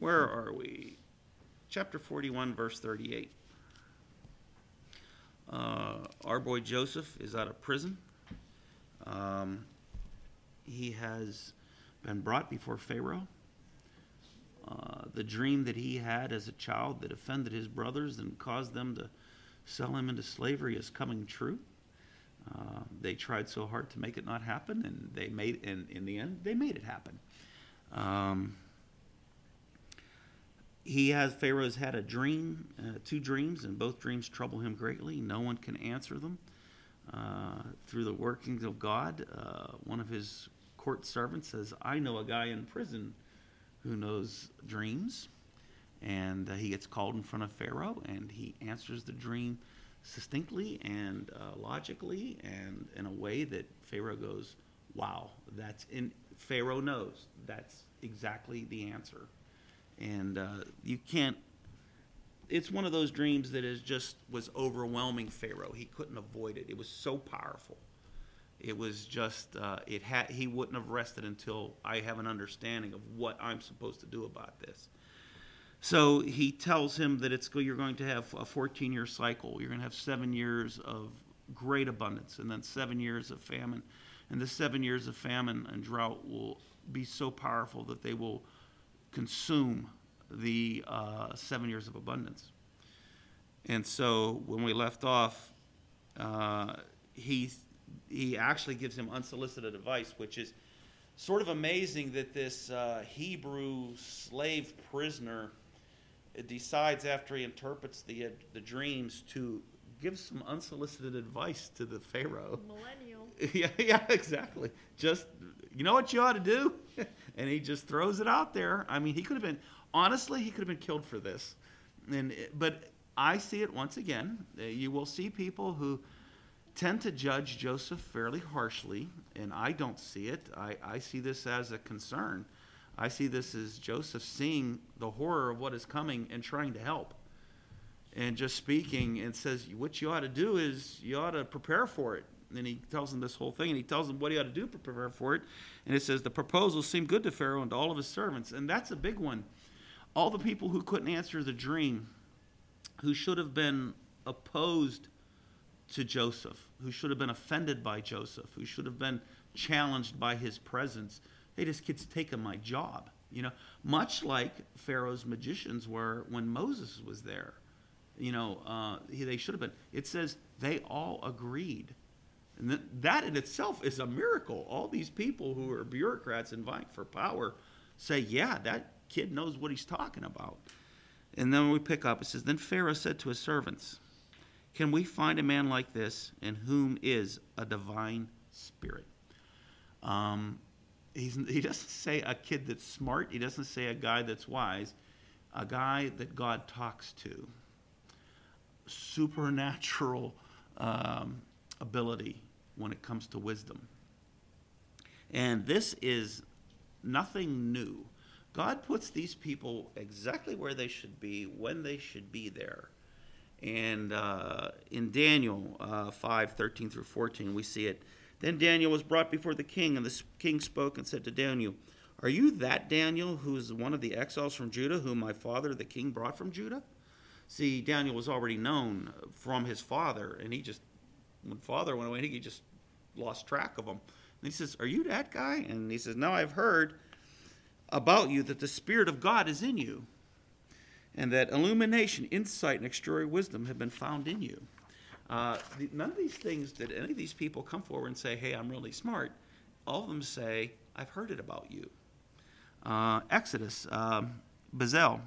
Where are we? Chapter 41, verse 38. Our boy Joseph is out of prison. He has been brought before Pharaoh. The dream that he had as a child that offended his brothers and caused them to sell him into slavery is coming true. They tried so hard to make it not happen, and in the end, they made it happen. Pharaoh's had a dream, 2 dreams, and both dreams trouble him greatly. No one can answer them. Through the workings of God, one of his court servants says, I know a guy in prison who knows dreams. And he gets called in front of Pharaoh, and he answers the dream succinctly and logically, and in a way that Pharaoh goes, wow, Pharaoh knows that's exactly the answer. And you can't, it's one of those dreams that was overwhelming Pharaoh. He couldn't avoid it. It was so powerful. It was just, he wouldn't have rested until I have an understanding of what I'm supposed to do about this. So he tells him that you're going to have a 14-year cycle. You're going to have 7 years of great abundance, and then 7 years of famine. And the 7 years of famine and drought will be so powerful that they will consume the 7 years of abundance. And so when we left off, he actually gives him unsolicited advice, which is sort of amazing that this Hebrew slave prisoner decides, after he interprets the dreams, to give some unsolicited advice to the Pharaoh. Millennial. Yeah, exactly. Just, you know what you ought to do? And he just throws it out there. I mean, he could have been killed for this. But I see it once again. You will see people who tend to judge Joseph fairly harshly, and I don't see it. I see this as a concern. I see this as Joseph seeing the horror of what is coming and trying to help. And just speaking, and says, what you ought to do is you ought to prepare for it. And he tells him this whole thing, and he tells him what he ought to do to prepare for it. And it says, the proposal seemed good to Pharaoh and to all of his servants. And that's a big one. All the people who couldn't answer the dream, who should have been opposed to Joseph, who should have been offended by Joseph, who should have been challenged by his presence, hey, this kid's taking my job. Much like Pharaoh's magicians were when Moses was there. They should have been. It says they all agreed. And that in itself is a miracle. All these people who are bureaucrats and vying for power say, yeah, that kid knows what he's talking about. And then we pick up, it says, then Pharaoh said to his servants, can we find a man like this in whom is a divine spirit? He doesn't say a kid that's smart. He doesn't say a guy that's wise. A guy that God talks to. Supernatural ability when it comes to wisdom. And this is nothing new. God puts these people exactly where they should be, when they should be there. And in Daniel 5:13 through 14, we see it. Then Daniel was brought before the king, and the king spoke and said to Daniel, are you that Daniel who is one of the exiles from Judah, whom my father the king brought from Judah? See, Daniel was already known from his father, and when father went away, he just lost track of him. And he says, are you that guy? And he says, no, I've heard about you that the Spirit of God is in you, and that illumination, insight, and extraordinary wisdom have been found in you. None of these things did any of these people come forward and say, hey, I'm really smart. All of them say, I've heard it about you. Exodus, Bezalel,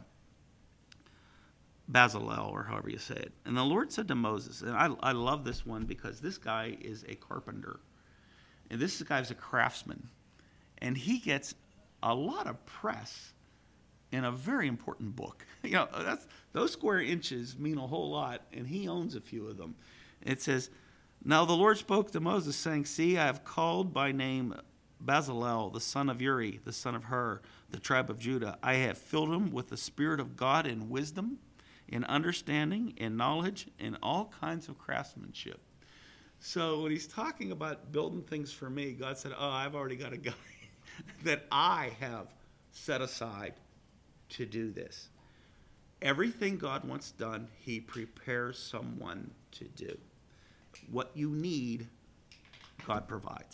or however you say it. And the Lord said to Moses, and I love this one because this guy is a carpenter. And this guy's a craftsman. And he gets a lot of press in a very important book. Those square inches mean a whole lot, and he owns a few of them. It says, now the Lord spoke to Moses, saying, see, I have called by name Bezalel, the son of Uri, the son of Hur, the tribe of Judah. I have filled him with the Spirit of God in wisdom, in understanding, in knowledge, in all kinds of craftsmanship. So when he's talking about building things for me, God said, I've already got a guy that I have set aside to do this. Everything God wants done, he prepares someone to do. What you need, God provides.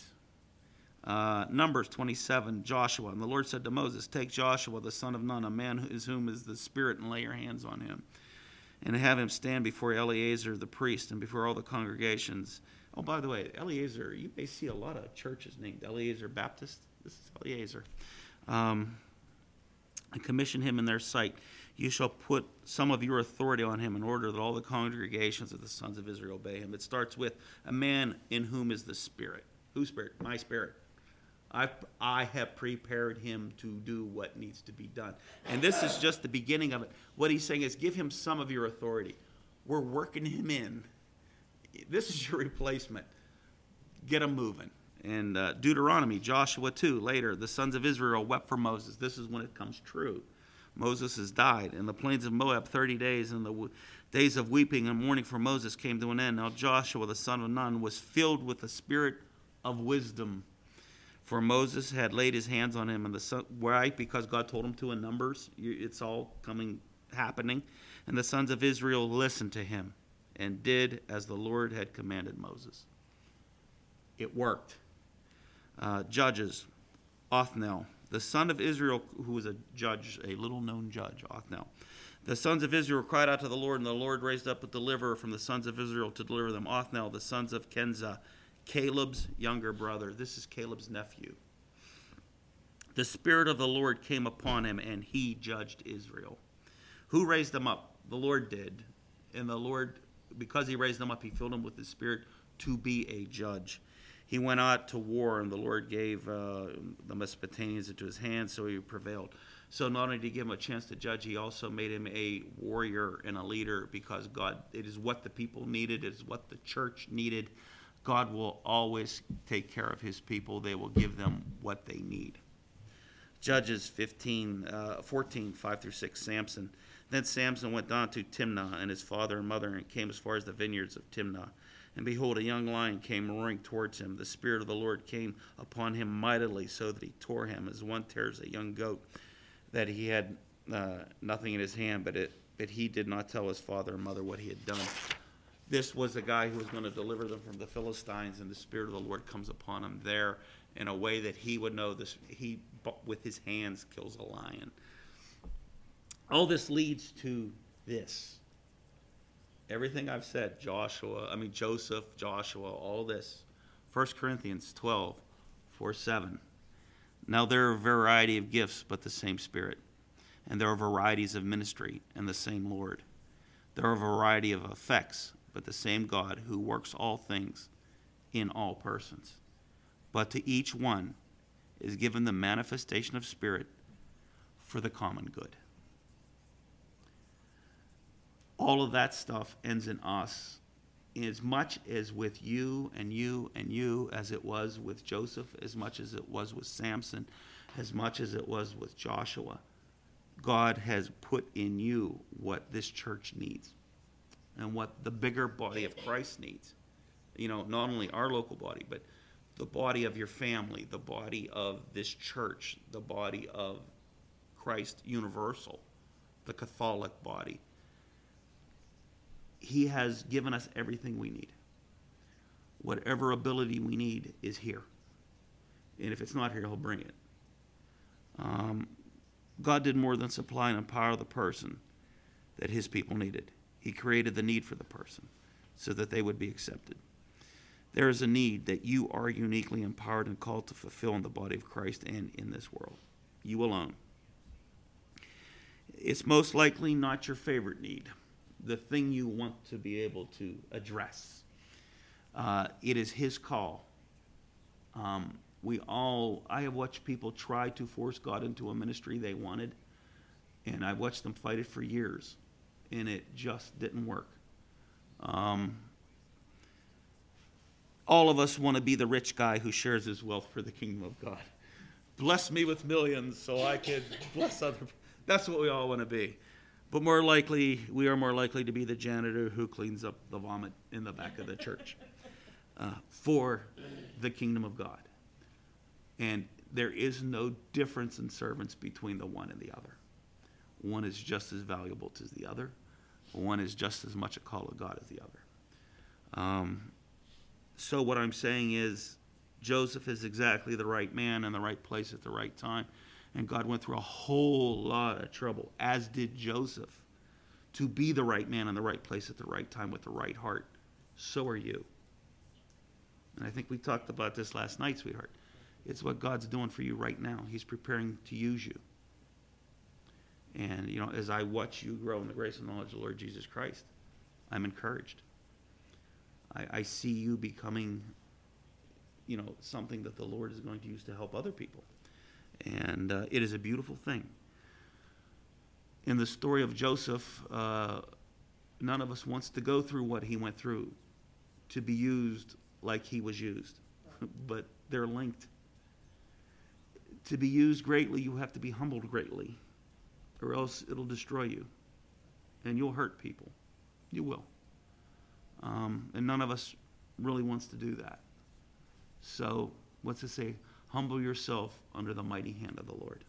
Numbers 27, Joshua. And the Lord said to Moses, take Joshua, the son of Nun, a man whom is the Spirit, and lay your hands on him. And have him stand before Eleazar the priest and before all the congregations. Oh, by the way, Eleazar, you may see a lot of churches named Eleazar Baptist. This is Eleazar. And commission him in their sight. You shall put some of your authority on him in order that all the congregations of the sons of Israel obey him. It starts with a man in whom is the Spirit. Whose Spirit? My Spirit. I have prepared him to do what needs to be done. And this is just the beginning of it. What he's saying is give him some of your authority. We're working him in. This is your replacement. Get him moving. And Deuteronomy, Joshua 2, later, the sons of Israel wept for Moses. This is when it comes true. Moses has died. In the plains of Moab, 30 days, and the days of weeping and mourning for Moses came to an end. Now Joshua, the son of Nun, was filled with the spirit of wisdom. For Moses had laid his hands on him, and why? Because God told him to in Numbers. It's all happening. And the sons of Israel listened to him and did as the Lord had commanded Moses. It worked. Judges, Othniel, the son of Israel, who was a judge, a little-known judge, Othniel. The sons of Israel cried out to the Lord, and the Lord raised up a deliverer from the sons of Israel to deliver them. Othniel, the sons of Kenza, Caleb's younger brother. This is Caleb's nephew. The Spirit of the Lord came upon him, and he judged Israel. Who raised them up? The Lord did. And the Lord, because he raised them up, he filled him with his Spirit to be a judge. He went out to war, and the Lord gave the Mesopotamians into his hands, so he prevailed. So not only did he give him a chance to judge, he also made him a warrior and a leader, because God, it is what the people needed, it is what the church needed. God will always take care of his people. They will give them what they need. Judges 14, 5-6, Samson. Then Samson went down to Timnah, and his father and mother, and came as far as the vineyards of Timnah. And behold, a young lion came roaring towards him. The Spirit of the Lord came upon him mightily, so that he tore him as one tears a young goat, that he had nothing in his hand, but he did not tell his father and mother what he had done. This was the guy who was going to deliver them from the Philistines, and the Spirit of the Lord comes upon him there in a way that he would know this. He, with his hands, kills a lion. All this leads to this. Everything I've said, Joseph, Joshua, all this. 1 Corinthians 12, 4-7. Now there are a variety of gifts, but the same Spirit. And there are varieties of ministry, and the same Lord. There are a variety of effects, but the same God who works all things in all persons. But to each one is given the manifestation of Spirit for the common good. All of that stuff ends in us, as much as with you and you and you, as it was with Joseph, as much as it was with Samson, as much as it was with Joshua. God has put in you what this church needs and what the bigger body of Christ needs. Not only our local body, but the body of your family, the body of this church, the body of Christ Universal, the Catholic body. He has given us everything we need. Whatever ability we need is here. And if it's not here, he'll bring it. God did more than supply and empower the person that his people needed. He created the need for the person so that they would be accepted. There is a need that you are uniquely empowered and called to fulfill in the body of Christ and in this world. You alone. It's most likely not your favorite need, the thing you want to be able to address. It is his call. I have watched people try to force God into a ministry they wanted, and I've watched them fight it for years, and it just didn't work. All of us want to be the rich guy who shares his wealth for the kingdom of God. Bless me with millions so I can bless other people. That's what we all want to be. But we are more likely to be the janitor who cleans up the vomit in the back of the church for the kingdom of God. And there is no difference in servants between the one and the other. One is just as valuable as the other. One is just as much a call of God as the other. So what I'm saying is Joseph is exactly the right man in the right place at the right time. And God went through a whole lot of trouble, as did Joseph, to be the right man in the right place at the right time with the right heart. So are you. And I think we talked about this last night, sweetheart. It's what God's doing for you right now. He's preparing to use you. And, as I watch you grow in the grace and knowledge of the Lord Jesus Christ, I'm encouraged. I see you becoming, something that the Lord is going to use to help other people. And it is a beautiful thing. In the story of Joseph, none of us wants to go through what he went through to be used like he was used. But they're linked. To be used greatly, you have to be humbled greatly, or else it'll destroy you. And you'll hurt people. You will. And none of us really wants to do that. So, what's it say? Humble yourself under the mighty hand of the Lord.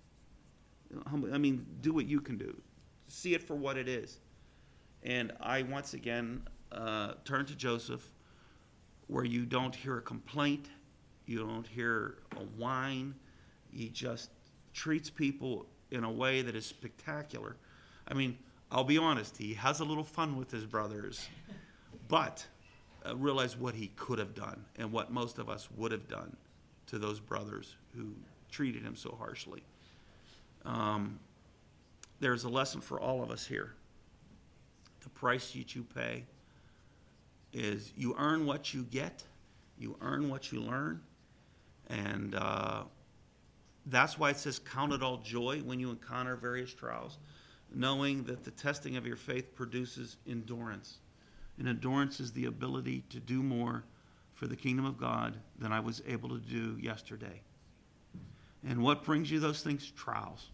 Do what you can do. See it for what it is. And I, once again, turn to Joseph, where you don't hear a complaint, you don't hear a whine. He just treats people in a way that is spectacular. I'll be honest, he has a little fun with his brothers, but realize what he could have done and what most of us would have done to those brothers who treated him so harshly. There's a lesson for all of us here. The price that you pay is you earn what you get, you earn what you learn, and that's why it says count it all joy when you encounter various trials, knowing that the testing of your faith produces endurance. And endurance is the ability to do more for the kingdom of God than I was able to do yesterday. And what brings you those things? Trials.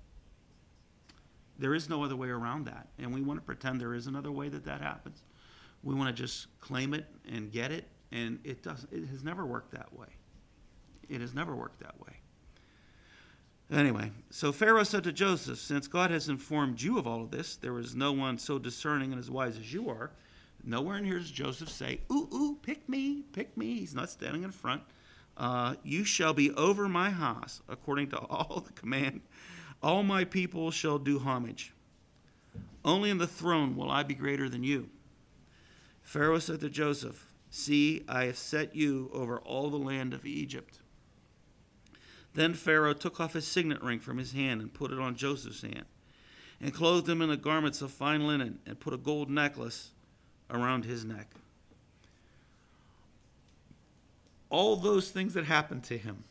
There is no other way around that. And we want to pretend there is another way that happens. We want to just claim it and get it. And it doesn't. It has never worked that way. It has never worked that way. Anyway, so Pharaoh said to Joseph, since God has informed you of all of this, there is no one so discerning and as wise as you are. Nowhere in here does Joseph say, ooh, pick me. He's not standing in front. You shall be over my house, according to all the command. All my people shall do homage. Only in the throne will I be greater than you. Pharaoh said to Joseph, see, I have set you over all the land of Egypt. Then Pharaoh took off his signet ring from his hand and put it on Joseph's hand, and clothed him in the garments of fine linen, and put a gold necklace around his neck. All those things that happened to him,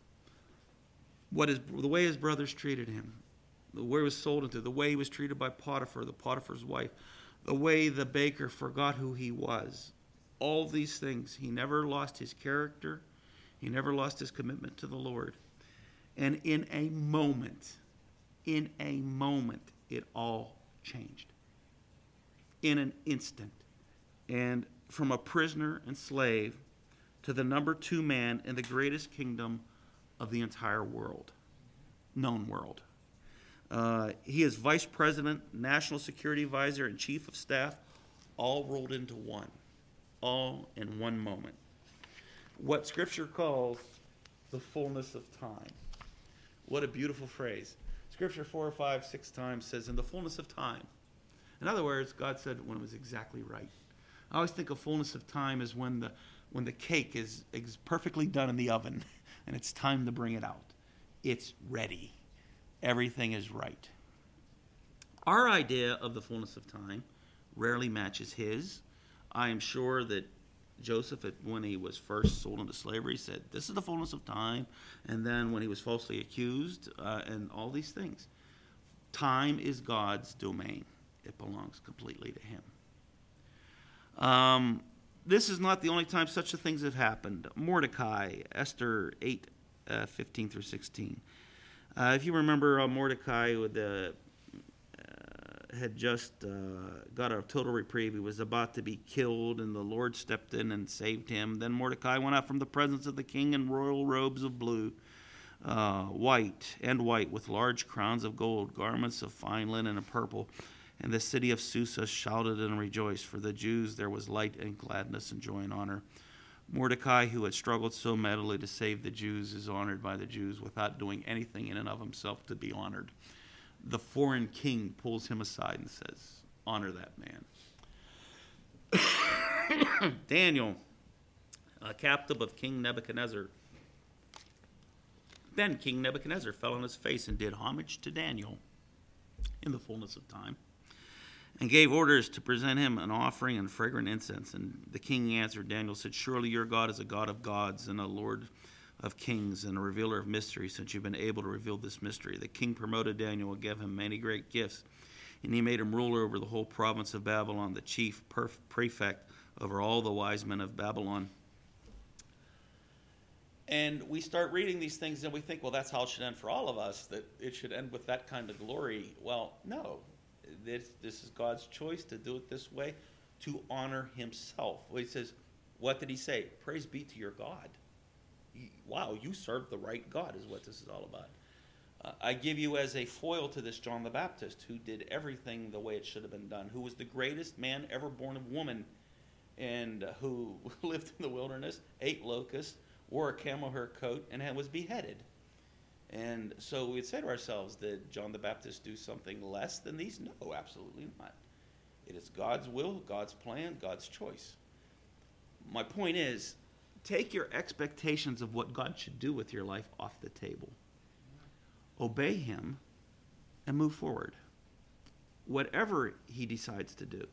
the way his brothers treated him, the way he was sold into, the way he was treated by Potiphar's wife, the way the baker forgot who he was, all these things, he never lost his character, he never lost his commitment to the Lord. And in a moment, it all changed. In an instant. And from a prisoner and slave to the number 2 man in the greatest kingdom of the entire world, known world. He is vice president, national security advisor, and chief of staff, all rolled into one, all in one moment. What Scripture calls the fullness of time. What a beautiful phrase. Scripture 4 or 5, 6 times says, in the fullness of time. In other words, God said when it was exactly right. I always think of fullness of time as when the cake is perfectly done in the oven and it's time to bring it out. It's ready. Everything is right. Our idea of the fullness of time rarely matches his. I am sure that Joseph, when he was first sold into slavery, said, this is the fullness of time. And then when he was falsely accused and all these things. Time is God's domain. It belongs completely to him. This is not the only time such things have happened. Mordecai, Esther 8, 15 through 16. If you remember, Mordecai had just got a total reprieve. He was about to be killed, and the Lord stepped in and saved him. Then Mordecai went out from the presence of the king in royal robes of blue, white, with large crowns of gold, garments of fine linen and purple. And the city of Susa shouted and rejoiced. For the Jews there was light and gladness and joy and honor. Mordecai, who had struggled so mightily to save the Jews, is honored by the Jews without doing anything in and of himself to be honored. The foreign king pulls him aside and says, honor that man. Daniel, a captive of King Nebuchadnezzar. Then King Nebuchadnezzar fell on his face and did homage to Daniel in the fullness of time, and gave orders to present him an offering and fragrant incense. And the king answered Daniel, said, surely your God is a God of gods and a Lord of kings and a revealer of mysteries, since you've been able to reveal this mystery. The king promoted Daniel and gave him many great gifts, and he made him ruler over the whole province of Babylon, the chief prefect over all the wise men of Babylon. And we start reading these things and we think, well, that's how it should end for all of us, that it should end with that kind of glory. Well, no. This is God's choice to do it this way, to honor himself. Well, he says, what did he say? Praise be to your God. Wow, you serve the right God is what this is all about. I give you as a foil to this John the Baptist, who did everything the way it should have been done, who was the greatest man ever born of woman, and who lived in the wilderness, ate locusts, wore a camel hair coat, and was beheaded. And so we'd say to ourselves, did John the Baptist do something less than these? No, absolutely not. It is God's will, God's plan, God's choice. My point is, take your expectations of what God should do with your life off the table. Obey him and move forward. Whatever he decides to do.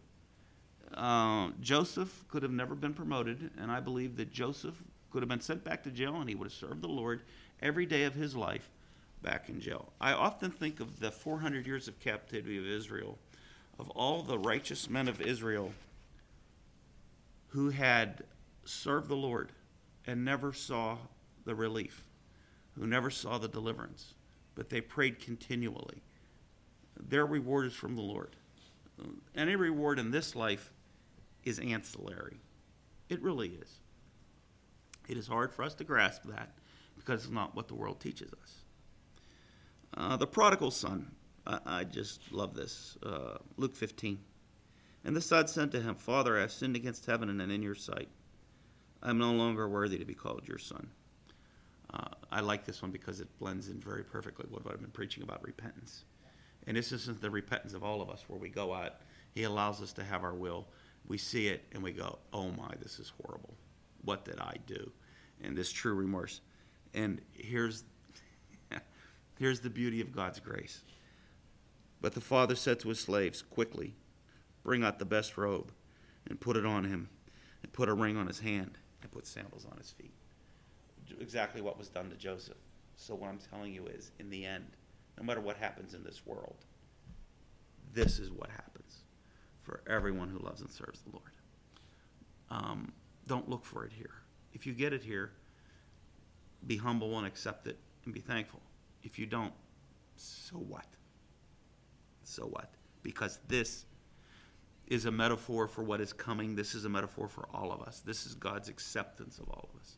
Joseph could have never been promoted, and I believe that Joseph could have been sent back to jail, and he would have served the Lord every day of his life back in jail. I often think of the 400 years of captivity of Israel, of all the righteous men of Israel who had served the Lord and never saw the relief, who never saw the deliverance, but they prayed continually. Their reward is from the Lord. Any reward in this life is ancillary. It really is. It is hard for us to grasp that because it's not what the world teaches us. The prodigal son, I just love this. Luke 15. And the son said to him, Father, I have sinned against heaven and in your sight. I am no longer worthy to be called your son. I like this one because it blends in very perfectly with what I've been preaching about repentance. And this isn't the repentance of all of us where we go out. He allows us to have our will. We see it and we go, oh my, this is horrible. What did I do? And this true remorse. And here's the beauty of God's grace. But the father said to his slaves, quickly, bring out the best robe and put it on him, and put a ring on his hand and put sandals on his feet. Exactly what was done to Joseph. So what I'm telling you is, in the end, no matter what happens in this world, this is what happens for everyone who loves and serves the Lord. Don't look for it here. If you get it here, be humble and accept it and be thankful. If you don't, so what? So what? Because this is a metaphor for what is coming. This is a metaphor for all of us. This is God's acceptance of all of us.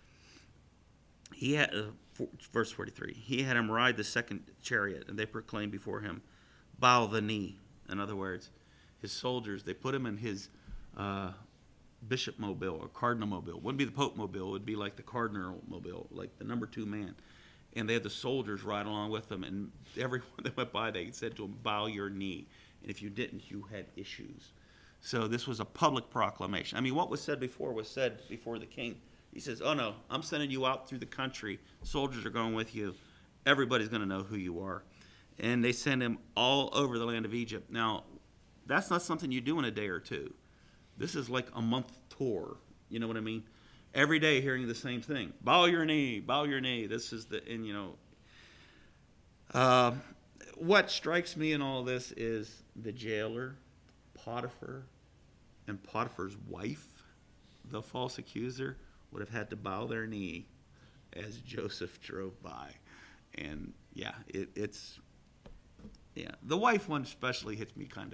He had, verse 43, he had him ride the second chariot, and they proclaimed before him, bow the knee. In other words, his soldiers, they put him in his bishop mobile or cardinal mobile. It wouldn't be the pope mobile. It would be like the cardinal mobile, like the number 2 man. And they had the soldiers ride along with them, and everyone that went by, they said to him, bow your knee. And if you didn't, you had issues. So this was a public proclamation. I mean, what was said before was said before the king. He says, oh no, I'm sending you out through the country. Soldiers are going with you. Everybody's going to know who you are. And they send him all over the land of Egypt. Now, that's not something you do in a day or two. This is like a month tour. You know what I mean? Every day hearing the same thing. Bow your knee, bow your knee. This is the, and you know. What strikes me in all this is the jailer, Potiphar, and Potiphar's wife, the false accuser, would have had to bow their knee as Joseph drove by. And yeah, it's the wife one especially hits me kind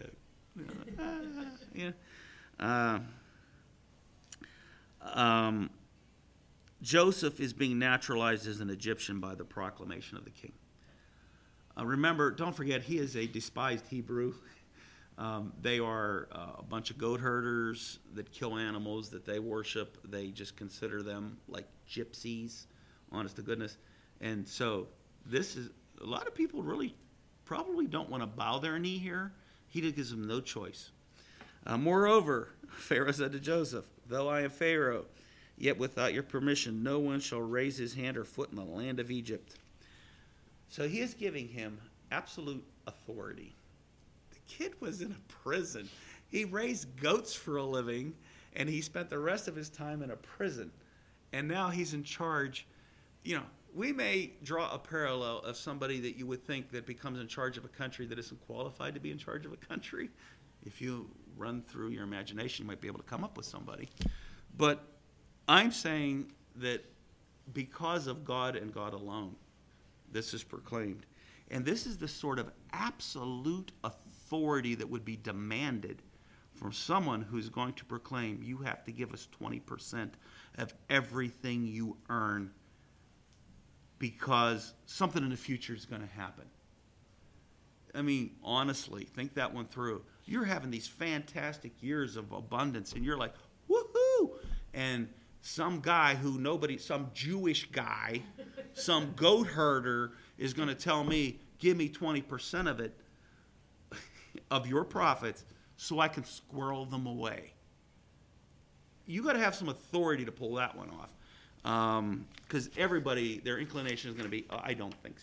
of, Joseph is being naturalized as an Egyptian by the proclamation of the king. Remember, don't forget, he is a despised Hebrew. They are a bunch of goat herders that kill animals that they worship. They just consider them like gypsies, honest to goodness. And so this is, a lot of people really probably don't want to bow their knee here. He gives them no choice. Moreover, Pharaoh said to Joseph, though I am Pharaoh, yet without your permission no one shall raise his hand or foot in the land of Egypt. So he is giving him absolute authority. The kid was in a prison. He raised goats for a living, and he spent the rest of his time in a prison. And now he's in charge. You know, we may draw a parallel of somebody that you would think that becomes in charge of a country that isn't qualified to be in charge of a country. If you run through your imagination, you might be able to come up with somebody. But I'm saying that because of God and God alone, this is proclaimed. And this is the sort of absolute authority that would be demanded from someone who's going to proclaim, you have to give us 20% of everything you earn because something in the future is going to happen. I mean, honestly, think that one through. You're having these fantastic years of abundance, and you're like, woohoo! And some guy some Jewish guy, some goat herder is going to tell me, give me 20% of it, of your profits, so I can squirrel them away. You got to have some authority to pull that one off. Because everybody, their inclination is going to be, oh, I don't think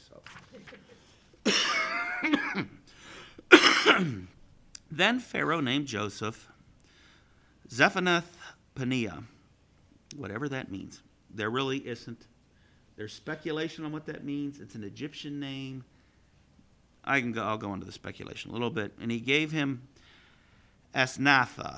so. Then Pharaoh named Joseph Zephanath-Paneah, whatever that means. There really isn't. There's speculation on what that means. It's an Egyptian name. I'll go into the speculation a little bit. And he gave him Asenath.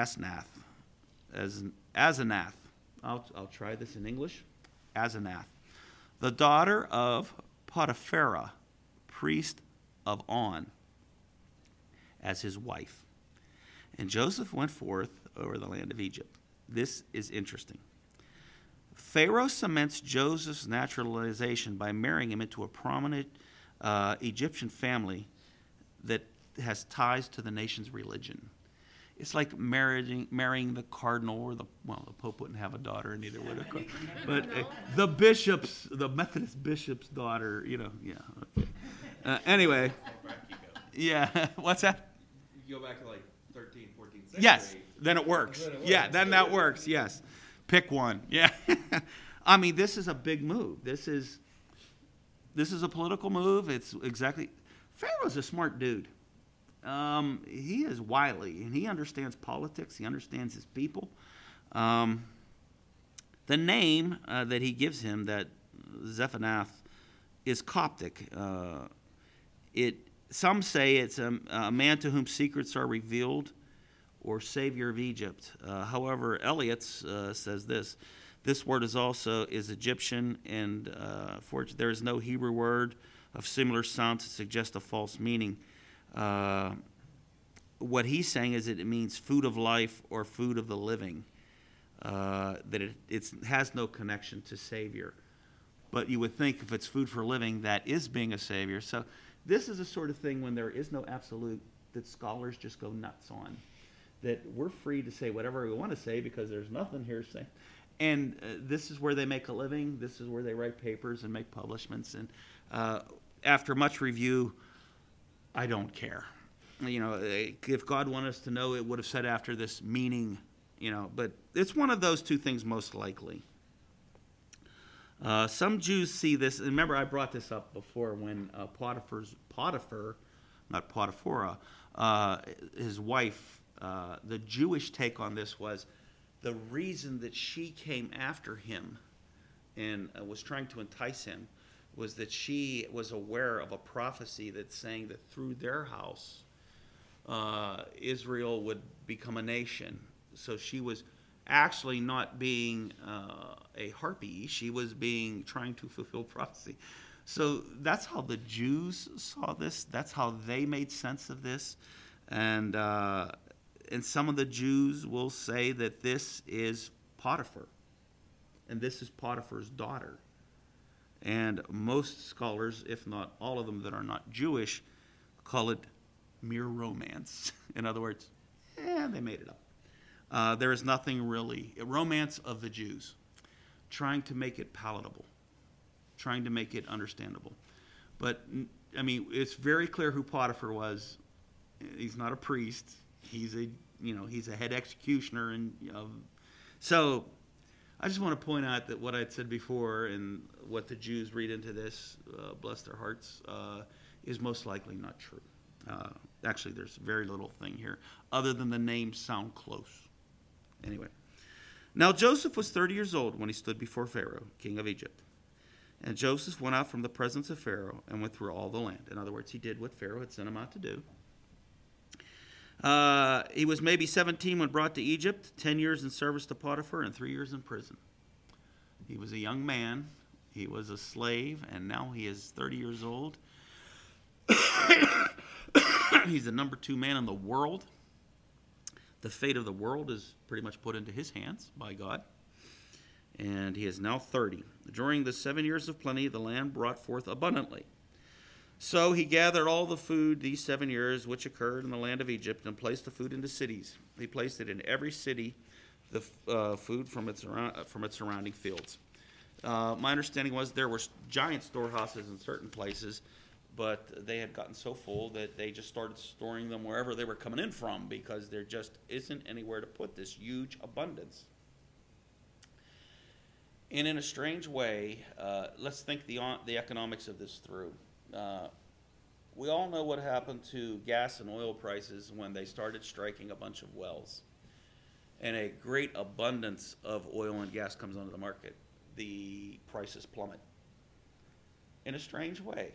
I'll try this in English. Asenath, the daughter of Potiphera, priest of On, as his wife. And Joseph went forth over the land of Egypt. This is interesting. Pharaoh cements Joseph's naturalization by marrying him into a prominent Egyptian family that has ties to the nation's religion. It's like marrying the cardinal or the Pope wouldn't have a daughter, and neither would a but the Methodist bishop's daughter, yeah. Okay. Anyway, yeah. What's that? You go back to like 13, 14 century. Yes, then it works. Yeah, then that works. Yes, pick one. Yeah, I mean, this is a big move. This is a political move. It's exactly. Pharaoh's a smart dude. He is wily, and he understands politics. He understands his people. The name that he gives him, that Zephanath, is Coptic. Some say it's a man to whom secrets are revealed, or Savior of Egypt. However, Eliot's says this. This word is Egyptian, and there is no Hebrew word of similar sound to suggest a false meaning. What he's saying is that it means food of life or food of the living, that it has no connection to Savior. But you would think if it's food for living, that is being a Savior. So this is the sort of thing when there is no absolute that scholars just go nuts on, that we're free to say whatever we want to say because there's nothing here saying. And this is where they make a living. This is where they write papers and make publishments. And after much review, I don't care. If God wanted us to know, it would have said after this meaning, but it's one of those two things most likely. Some Jews see this, and remember I brought this up before when Potiphar, not Potipharah, his wife, the Jewish take on this was the reason that she came after him and was trying to entice him was that she was aware of a prophecy that's saying that through their house, Israel would become a nation. So she was actually not being a harpy. She was trying to fulfill prophecy. So that's how the Jews saw this. That's how they made sense of this. And some of the Jews will say that this is Potiphar. and this is Potiphar's daughter. And most scholars, if not all of them that are not Jewish, call it mere romance. In other words, they made it up. There is nothing really, a romance of the Jews, trying to make it palatable, trying to make it understandable. But, I mean, it's very clear who Potiphar was. He's not a priest. He's a head executioner. And so I just want to point out that what I'd said before and what the Jews read into this, bless their hearts, is most likely not true. Actually, there's very little thing here other than the names sound close. Anyway, now Joseph was 30 years old when he stood before Pharaoh, king of Egypt. And Joseph went out from the presence of Pharaoh and went through all the land. In other words, he did what Pharaoh had sent him out to do. He was maybe 17 when brought to Egypt, 10 years in service to Potiphar, and 3 years in prison. He was a young man. He was a slave, and now he is 30 years old. He's the number 2 man in the world. The fate of the world is pretty much put into his hands by God. And he is now 30. During the 7 years of plenty, the land brought forth abundantly. So he gathered all the food these 7 years which occurred in the land of Egypt and placed the food into cities. He placed it in every city, the food from its surrounding fields. My understanding was there were giant storehouses in certain places, but they had gotten so full that they just started storing them wherever they were coming in from because there just isn't anywhere to put this huge abundance. And in a strange way, let's think the economics of this through. We all know what happened to gas and oil prices when they started striking a bunch of wells. And a great abundance of oil and gas comes onto the market. The prices plummet. In a strange way,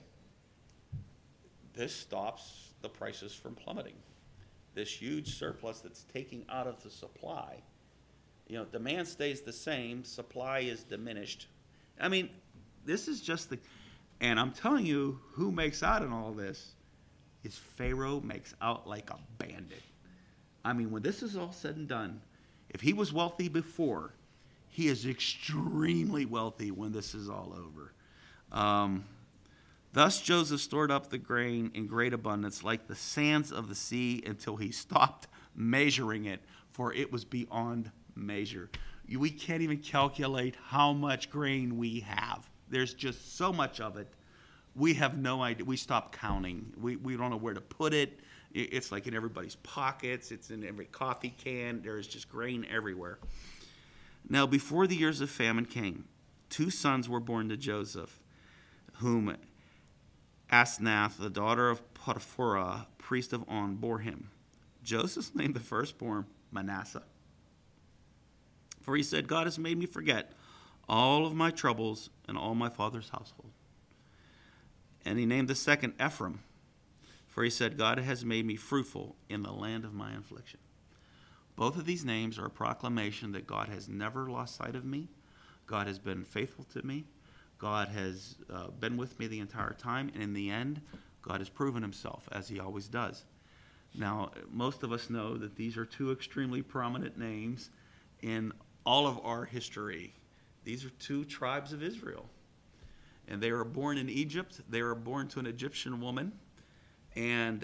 this stops the prices from plummeting. This huge surplus that's taking out of the supply. Demand stays the same, supply is diminished. I mean, this is just and I'm telling you, who makes out in all this is Pharaoh makes out like a bandit. I mean, when this is all said and done, if he was wealthy before, he is extremely wealthy when this is all over. Thus Joseph stored up the grain in great abundance, like the sands of the sea, until he stopped measuring it, for it was beyond measure. We can't even calculate how much grain we have. There's just so much of it. We have no idea. We stopped counting. We don't know where to put it. It's like in everybody's pockets. It's in every coffee can. There's just grain everywhere. Now, before the years of famine came, 2 sons were born to Joseph, whom Asenath, the daughter of Potiphar, priest of On, bore him. Joseph named the firstborn Manasseh, for he said, God has made me forget all of my troubles and all my father's household. And he named the second Ephraim, for he said, God has made me fruitful in the land of my affliction. Both of these names are a proclamation that God has never lost sight of me. God has been faithful to me. God has been with me the entire time. And in the end, God has proven himself, as he always does. Now, most of us know that these are 2 extremely prominent names in all of our history. These are 2 tribes of Israel. And they were born in Egypt. They were born to an Egyptian woman. And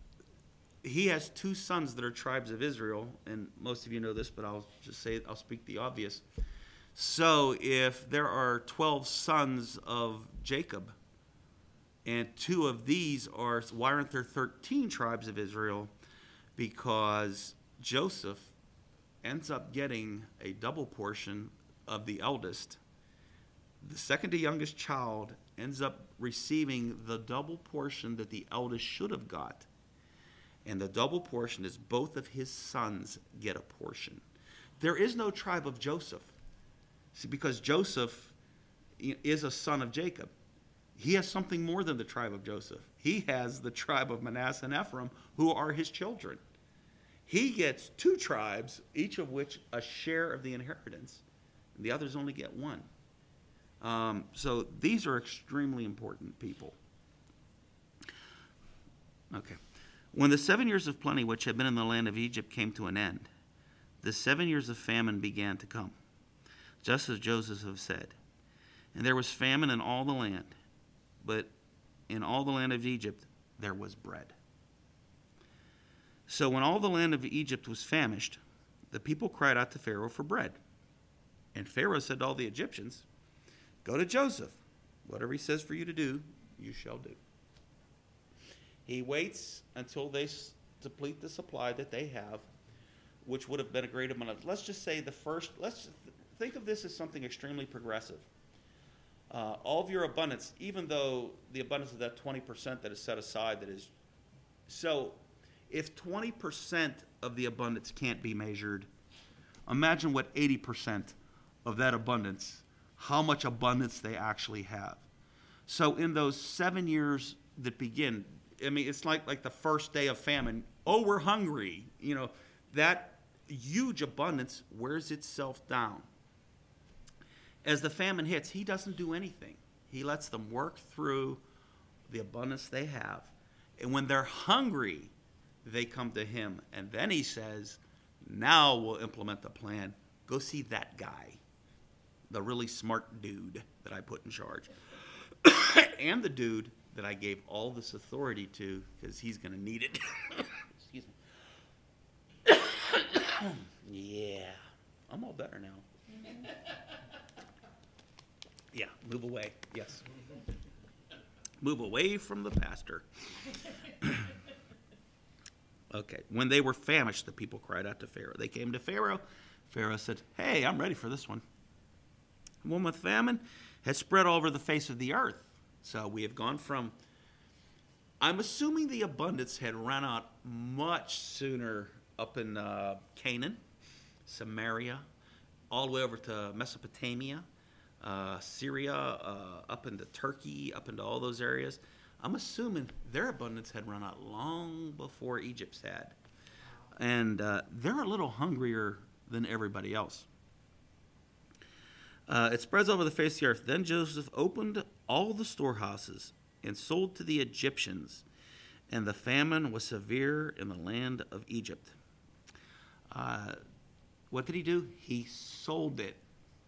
he has 2 sons that are tribes of Israel. And most of you know this, but I'll speak the obvious. So if there are 12 sons of Jacob, and 2 of these are, why aren't there 13 tribes of Israel? Because Joseph ends up getting a double portion of the eldest. The second to youngest child ends up receiving the double portion that the eldest should have got. And the double portion is both of his sons get a portion. There is no tribe of Joseph. See, because Joseph is a son of Jacob. He has something more than the tribe of Joseph. He has the tribe of Manasseh and Ephraim, who are his children. He gets 2 tribes, each of which a share of the inheritance, and the others only get 1. So these are extremely important people. Okay. When the 7 years of plenty which had been in the land of Egypt came to an end, the 7 years of famine began to come. just as Joseph had said. And there was famine in all the land, but in all the land of Egypt there was bread. So when all the land of Egypt was famished, the people cried out to Pharaoh for bread. And Pharaoh said to all the Egyptians, "Go to Joseph. Whatever he says for you to do, you shall do." He waits until they deplete the supply that they have, which would have been a great amount. Let's just say let's think of this as something extremely progressive. All of your abundance, even though the abundance of that 20% that is set aside, that is, so if 20% of the abundance can't be measured, imagine what 80% of that abundance, how much abundance they actually have. So in those 7 years that begin, I mean, it's like the first day of famine. Oh, we're hungry. That huge abundance wears itself down. As the famine hits, he doesn't do anything. He lets them work through the abundance they have. And when they're hungry, they come to him. And then he says, now we'll implement the plan. Go see that guy, the really smart dude that I put in charge. And the dude that I gave all this authority to, because he's going to need it. Excuse me. Yeah. I'm all better now. Yeah, move away. Yes. Move away from the pastor. Okay. When they were famished, the people cried out to Pharaoh. They came to Pharaoh. Pharaoh said, "Hey, I'm ready for this one." One with famine has spread all over the face of the earth. So we have gone from, I'm assuming the abundance had run out much sooner up in Canaan, Samaria, all the way over to Mesopotamia, Syria, up into Turkey, up into all those areas. I'm assuming their abundance had run out long before Egypt's had. And they're a little hungrier than everybody else. It spreads over the face of the earth. Then Joseph opened all the storehouses and sold to the Egyptians, and the famine was severe in the land of Egypt. What did he do? He sold it.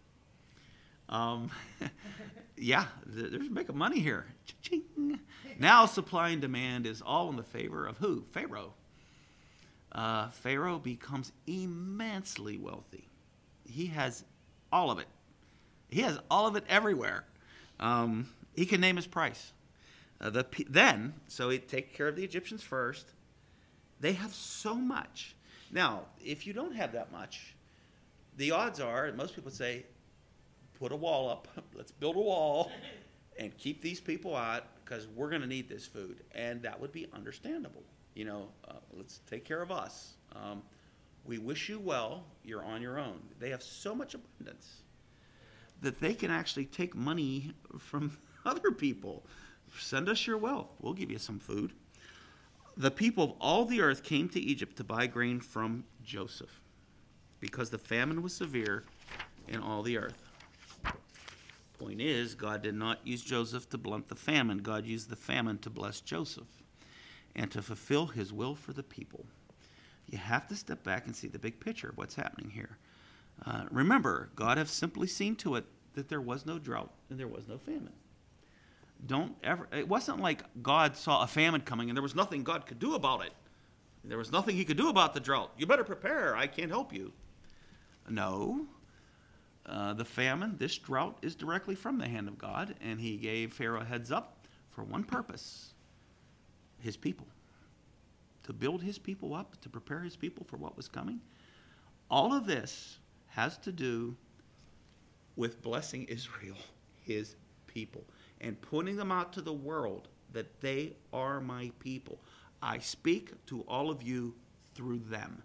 Yeah, there's making money here. Cha-ching. Now supply and demand is all in the favor of who? Pharaoh. Pharaoh becomes immensely wealthy. He has all of it. He has all of it everywhere. He can name his price. So he take care of the Egyptians first. They have so much. Now, if you don't have that much, the odds are, most people say, put a wall up. Let's build a wall and keep these people out because we're going to need this food. And that would be understandable. Let's take care of us. We wish you well. You're on your own. They have so much abundance that they can actually take money from other people. Send us your wealth. We'll give you some food. The people of all the earth came to Egypt to buy grain from Joseph because the famine was severe in all the earth. Point is, God did not use Joseph to blunt the famine. God used the famine to bless Joseph and to fulfill his will for the people. You have to step back and see the big picture of what's happening here. Remember, God has simply seen to it that there was no drought and there was no famine. It wasn't like God saw a famine coming and there was nothing God could do about it. There was nothing he could do about the drought. You better prepare. I can't help you. No. The famine, this drought, is directly from the hand of God, and he gave Pharaoh a heads up for one purpose: his people. To build his people up, to prepare his people for what was coming. All of this has to do with blessing Israel, his people, and putting them out to the world that they are my people. I speak to all of you through them.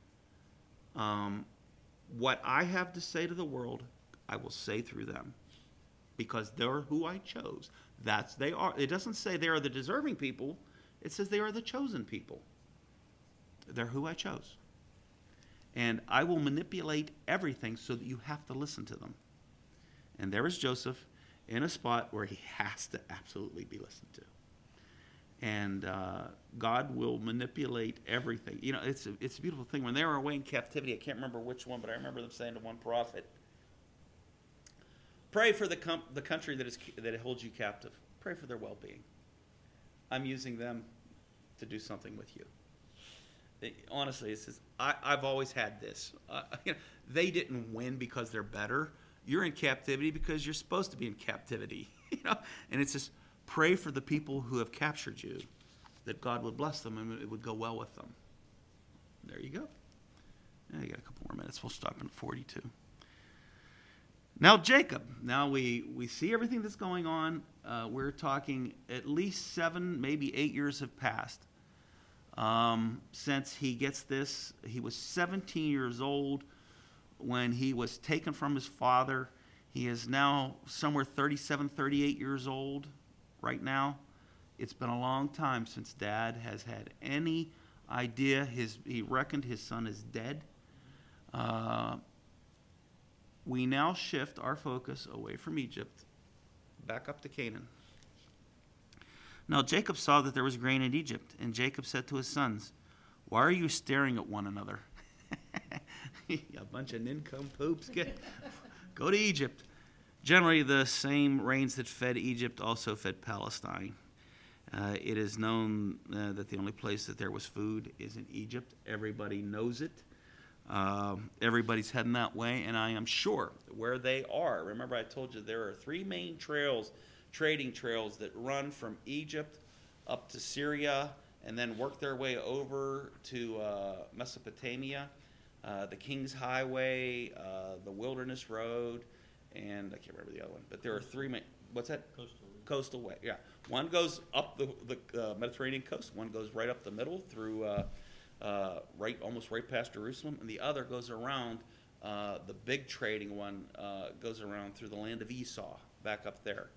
What I have to say to the world, I will say through them, because they're who I chose. They are. It doesn't say they are the deserving people. It says they are the chosen people. They're who I chose. And I will manipulate everything so that you have to listen to them. And there is Joseph in a spot where he has to absolutely be listened to. And God will manipulate everything. It's a beautiful thing. When they were away in captivity, I can't remember which one, but I remember them saying to one prophet, Pray for the country that holds you captive. Pray for their well-being. I'm using them to do something with you. Honestly, it's just, I've always had this. They didn't win because they're better. You're in captivity because you're supposed to be in captivity. And it's just pray for the people who have captured you, that God would bless them and it would go well with them. There you go. You got a couple more minutes. We'll stop at 42. Now Jacob. Now we see everything that's going on. We're talking at least 7, maybe 8 years have passed since he gets this. He was 17 years old when he was taken from his father. He is now somewhere 37, 38 years old right now. It's been a long time since Dad has had any idea. He reckoned his son is dead. We now shift our focus away from Egypt, back up to Canaan. Now Jacob saw that there was grain in Egypt, and Jacob said to his sons, "Why are you staring at one another?" A bunch of nincompoops. Go to Egypt. Generally, the same rains that fed Egypt also fed Palestine. It is known that the only place that there was food is in Egypt. Everybody knows it. Everybody's heading that way, and I am sure where they are. Remember, I told you there are 3 main trails, trading trails, that run from Egypt up to Syria and then work their way over to Mesopotamia. The King's Highway, the Wilderness Road, and I can't remember the other one. But there are 3 main. What's that? Coastal way. Yeah. One goes up the Mediterranean coast. One goes right up the middle through almost right past Jerusalem, and the other goes around. The big trading one goes around through the land of Esau, back up there.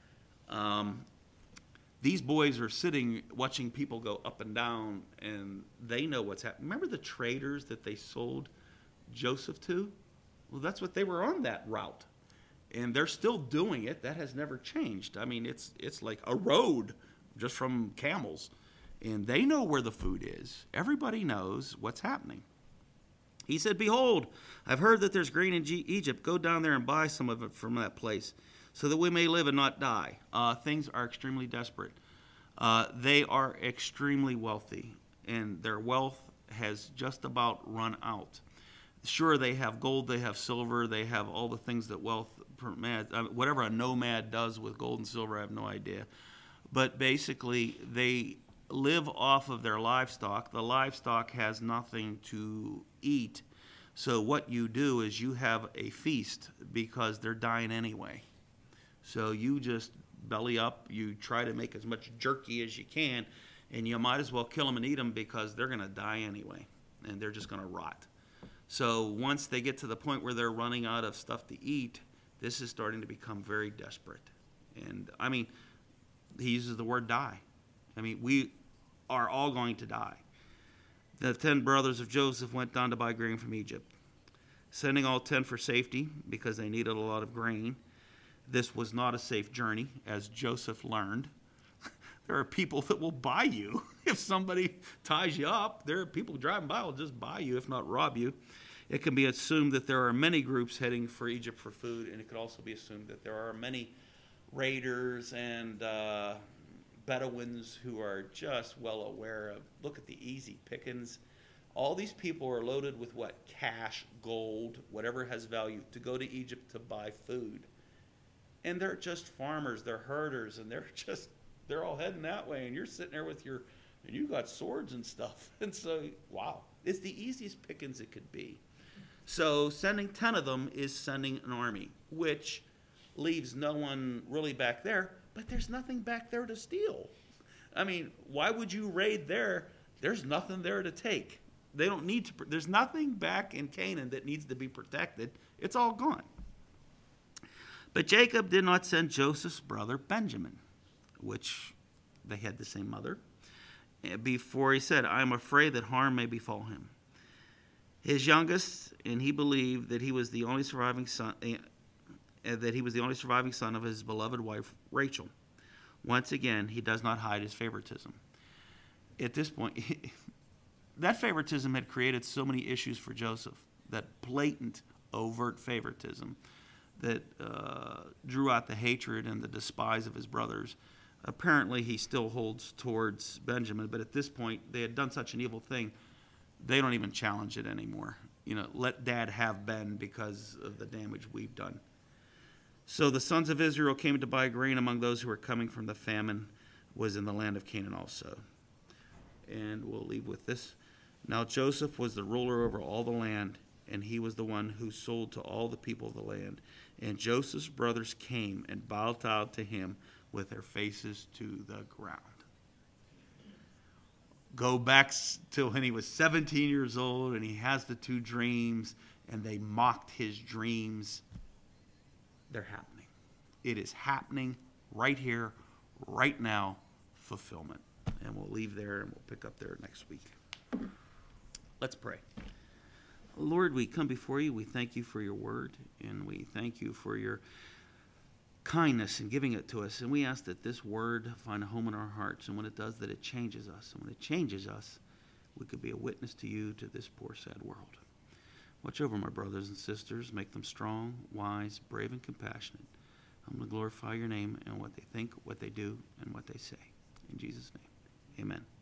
These boys are sitting watching people go up and down, and they know what's happening. Remember the traders that they sold Joseph to? Well, that's what they were on that route, and they're still doing it. That has never changed. I mean, it's like a road just from camels. And they know where the food is. Everybody knows what's happening. He said, "Behold, I've heard that there's grain in Egypt. Go down there and buy some of it from that place, so that we may live and not die." Things are extremely desperate. They are extremely wealthy, and their wealth has just about run out. Sure, they have gold, they have silver, they have all the things that wealth, whatever a nomad does with gold and silver, I have no idea. But basically, they live off of their livestock. The livestock has nothing to eat. So what you do is you have a feast because they're dying anyway. So you just belly up, you try to make as much jerky as you can, and you might as well kill them and eat them because they're going to die anyway, and they're just going to rot. So once they get to the point where they're running out of stuff to eat, this is starting to become very desperate. And, I mean, he uses the word die. I mean, we are all going to die. The 10 brothers of Joseph went down to buy grain from Egypt, sending all 10 for safety because they needed a lot of grain. This was not a safe journey, as Joseph learned. There are people that will buy you. If somebody ties you up, there are people driving by will just buy you, if not rob you. It can be assumed that there are many groups heading for Egypt for food, and it could also be assumed that there are many raiders and Bedouins who are just well aware of, look at the easy pickings. All these people are loaded with what? Cash, gold, whatever has value, to go to Egypt to buy food. And they're just farmers, they're herders, and they're all heading that way, and you're sitting there and you got swords and stuff. And so, wow, it's the easiest pickings it could be. So sending 10 of them is sending an army, which leaves no one really back there, but there's nothing back there to steal. I mean, why would you raid there? There's nothing there to take. They don't need to. There's nothing back in Canaan that needs to be protected. It's all gone. But Jacob did not send Joseph's brother Benjamin, which they had the same mother, before he said, "I am afraid that harm may befall him." His youngest, and he believed that he was the only surviving son, of his beloved wife Rachel. Once again, he does not hide his favoritism. At this point, that favoritism had created so many issues for Joseph, that blatant, overt favoritism, that drew out the hatred and the despise of his brothers. Apparently, he still holds towards Benjamin, but at this point, they had done such an evil thing, they don't even challenge it anymore. Let Dad have Ben because of the damage we've done. So the sons of Israel came to buy grain among those who were coming from the famine was in the land of Canaan also. And we'll leave with this. Now Joseph was the ruler over all the land, and he was the one who sold to all the people of the land. And Joseph's brothers came and bowed down to him with their faces to the ground. Go back to when he was 17 years old, and he has the 2 dreams, and they mocked his dreams. They're happening. It is happening right here, right now, fulfillment. And we'll leave there, and we'll pick up there next week. Let's pray. Lord, we come before you. We thank you for your word, and we thank you for your kindness in giving it to us. And we ask that this word find a home in our hearts, and when it does, that it changes us. And when it changes us, we could be a witness to you, to this poor, sad world. Watch over my brothers and sisters. Make them strong, wise, brave, and compassionate. I'm going to glorify your name and what they think, what they do, and what they say. In Jesus' name, amen.